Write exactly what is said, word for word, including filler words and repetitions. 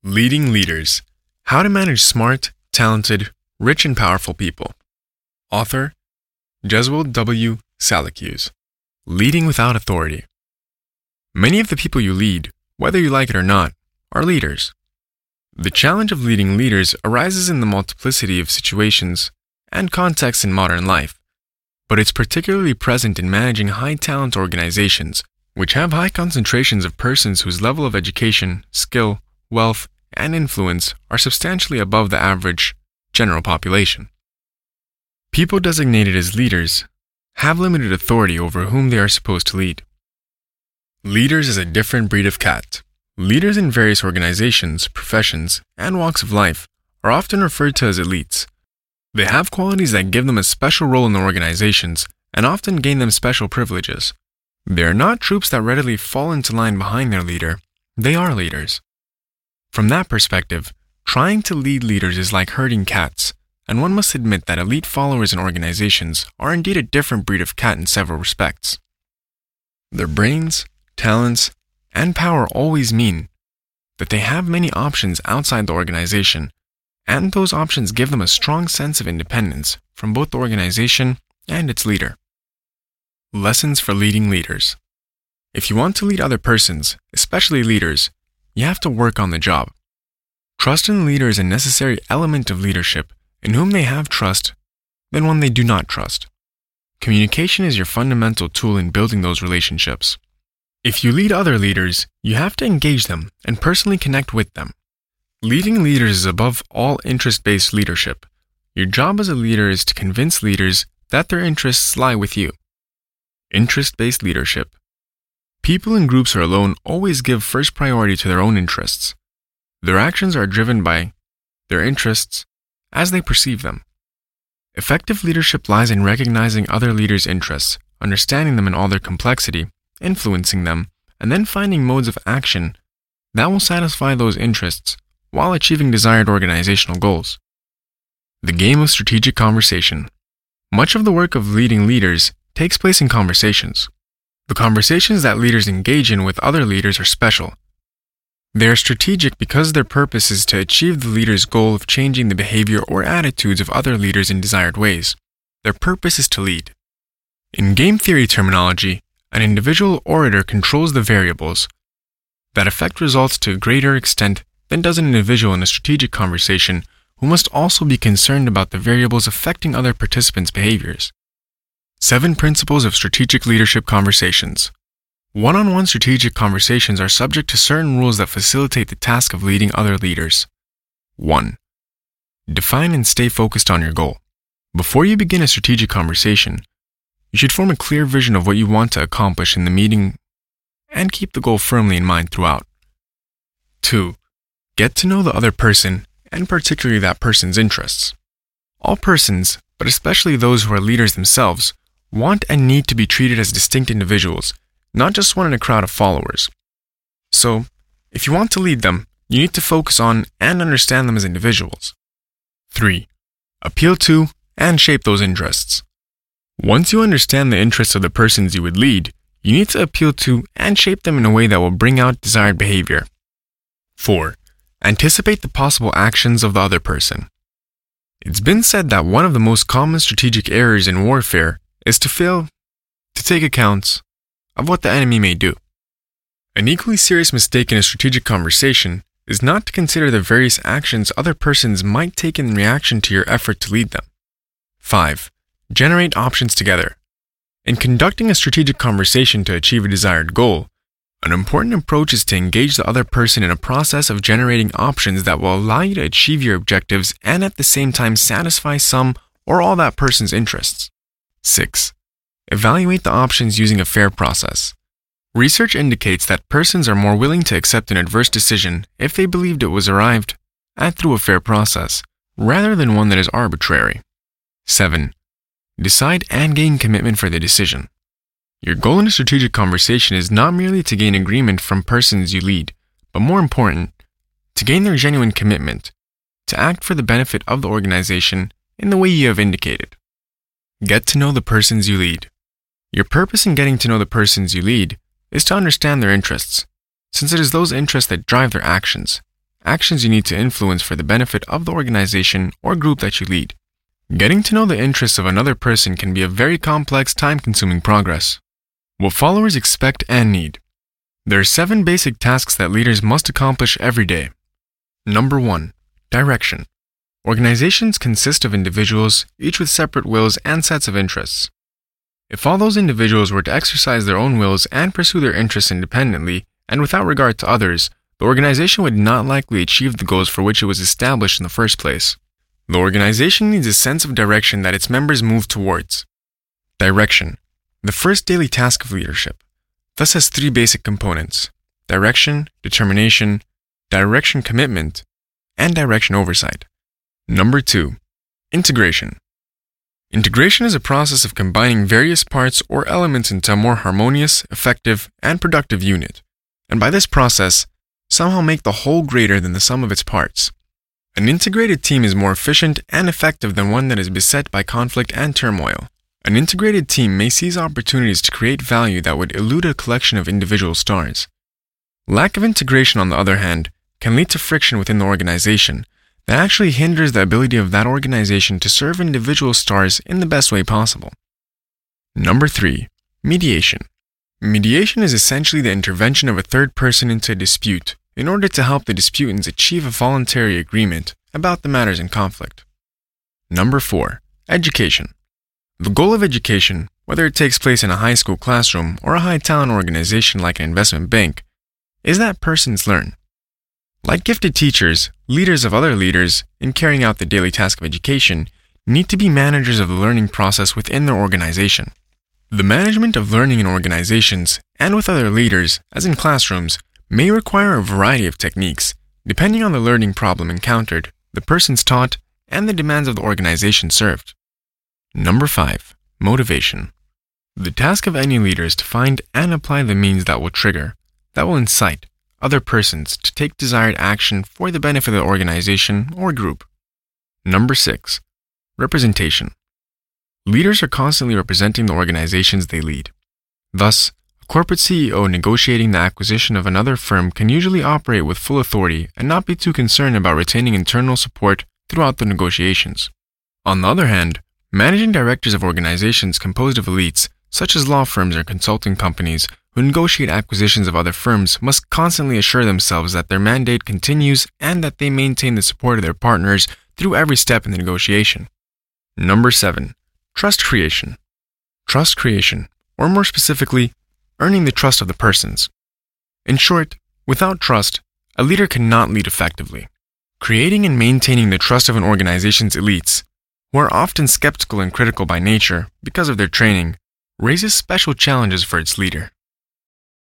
Leading Leaders: How to Manage Smart, Talented, Rich and Powerful People. Author: Jeswell W. Salacuse. Leading Without Authority. Many of the people you lead, whether you like it or not, are leaders. The challenge of leading leaders arises in the multiplicity of situations and contexts in modern life, but it's particularly present in managing high-talent organizations, which have high concentrations of persons whose level of education, skill, wealth, and influence are substantially above the average general population. People designated as leaders have limited authority over whom they are supposed to lead. Leaders is a different breed of cat. Leaders in various organizations, professions, and walks of life are often referred to as elites. They have qualities that give them a special role in the organizations and often gain them special privileges. They are not troops that readily fall into line behind their leader. They are leaders. From that perspective, trying to lead leaders is like herding cats, and one must admit that elite followers in organizations are indeed a different breed of cat in several respects. Their brains, talents, and power always mean that they have many options outside the organization, and those options give them a strong sense of independence from both the organization and its leader. Lessons for leading leaders. If you want to lead other persons, especially leaders, you have to work on the job. Trust in the leader is a necessary element of leadership, in whom they have trust than one they do not trust. Communication is your fundamental tool in building those relationships. If you lead other leaders, you have to engage them and personally connect with them. Leading leaders is above all interest-based leadership. Your job as a leader is to convince leaders that their interests lie with you. Interest-based leadership. People in groups or alone always give first priority to their own interests. Their actions are driven by their interests as they perceive them. Effective leadership lies in recognizing other leaders' interests, understanding them in all their complexity, influencing them, and then finding modes of action that will satisfy those interests while achieving desired organizational goals. The game of strategic conversation. Much of the work of leading leaders takes place in conversations. The conversations that leaders engage in with other leaders are special. They are strategic because their purpose is to achieve the leader's goal of changing the behavior or attitudes of other leaders in desired ways. Their purpose is to lead. In game theory terminology, an individual orator controls the variables that affect results to a greater extent than does an individual in a strategic conversation who must also be concerned about the variables affecting other participants' behaviors. Seven Principles of Strategic Leadership Conversations. One-on-one strategic conversations are subject to certain rules that facilitate the task of leading other leaders. one. Define and stay focused on your goal. Before you begin a strategic conversation, you should form a clear vision of what you want to accomplish in the meeting and keep the goal firmly in mind throughout. two. Get to know the other person and particularly that person's interests. All persons, but especially those who are leaders themselves, want and need to be treated as distinct individuals, not just one in a crowd of followers. So, if you want to lead them, you need to focus on and understand them as individuals. three. Appeal to and shape those interests. Once you understand the interests of the persons you would lead, you need to appeal to and shape them in a way that will bring out desired behavior. four. Anticipate the possible actions of the other person. It's been said that one of the most common strategic errors in warfare is to fail to take account of what the enemy may do. An equally serious mistake in a strategic conversation is not to consider the various actions other persons might take in reaction to your effort to lead them. five. Generate options together. In conducting a strategic conversation to achieve a desired goal, an important approach is to engage the other person in a process of generating options that will allow you to achieve your objectives and at the same time satisfy some or all that person's interests. six. Evaluate the options using a fair process. Research indicates that persons are more willing to accept an adverse decision if they believed it was arrived at through a fair process, rather than one that is arbitrary. seven. Decide and gain commitment for the decision. Your goal in a strategic conversation is not merely to gain agreement from persons you lead, but more important, to gain their genuine commitment, to act for the benefit of the organization in the way you have indicated. Get to know the persons you lead. Your purpose in getting to know the persons you lead is to understand their interests, since it is those interests that drive their actions, actions you need to influence for the benefit of the organization or group that you lead. Getting to know the interests of another person can be a very complex, time-consuming process. What followers expect and need. There are seven basic tasks that leaders must accomplish every day. Number one, direction. Organizations consist of individuals, each with separate wills and sets of interests. If all those individuals were to exercise their own wills and pursue their interests independently and without regard to others, the organization would not likely achieve the goals for which it was established in the first place. The organization needs a sense of direction that its members move towards. Direction, the first daily task of leadership, thus has three basic components: direction, determination, direction commitment, and direction oversight. Number two, integration. Integration is a process of combining various parts or elements into a more harmonious, effective, and productive unit, and by this process, somehow make the whole greater than the sum of its parts. An integrated team is more efficient and effective than one that is beset by conflict and turmoil. An integrated team may seize opportunities to create value that would elude a collection of individual stars. Lack of integration, on the other hand, can lead to friction within the organization that actually hinders the ability of that organization to serve individual stars in the best way possible. Number three, mediation. Mediation is essentially the intervention of a third person into a dispute in order to help the disputants achieve a voluntary agreement about the matters in conflict. Number four, education. The goal of education, whether it takes place in a high school classroom or a high-talent organization like an investment bank, is that persons learn. Like gifted teachers, leaders of other leaders, in carrying out the daily task of education, need to be managers of the learning process within their organization. The management of learning in organizations and with other leaders, as in classrooms, may require a variety of techniques, depending on the learning problem encountered, the persons taught, and the demands of the organization served. Number five, motivation. The task of any leader is to find and apply the means that will trigger, that will incite, other persons to take desired action for the benefit of the organization or group. Number six, representation. Leaders are constantly representing the organizations they lead. Thus, a corporate C E O negotiating the acquisition of another firm can usually operate with full authority and not be too concerned about retaining internal support throughout the negotiations. On the other hand, managing directors of organizations composed of elites, such as law firms or consulting companies, who negotiate acquisitions of other firms must constantly assure themselves that their mandate continues and that they maintain the support of their partners through every step in the negotiation. Number seven, trust creation. Trust creation, or more specifically, earning the trust of the persons. In short, without trust, a leader cannot lead effectively. Creating and maintaining the trust of an organization's elites, who are often skeptical and critical by nature because of their training, raises special challenges for its leader.